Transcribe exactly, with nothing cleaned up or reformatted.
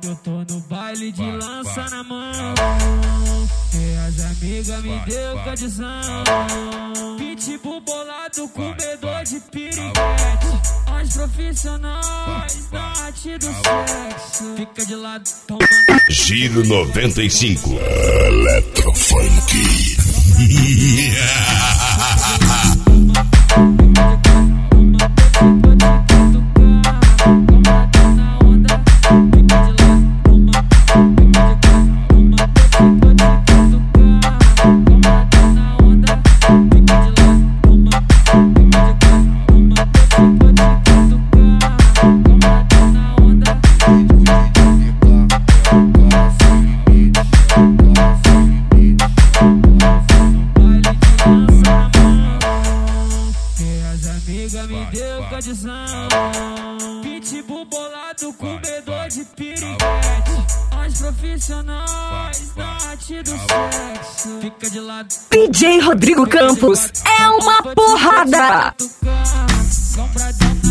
Eu tô no baile de lança na mão, e as amigas me deu condição. Pitbull bolado, comedor de piriguete. As profissionais da arte do sexo. Fica de lado, toma. Giro noventa e cinco. Eletrofunk. Me deu condição. Pitbull bolado, comedor de piriguete. As profissionais da arte do sexo. Fica de lado. D J Rodrigo Campos é uma porrada. Vão pra dentro.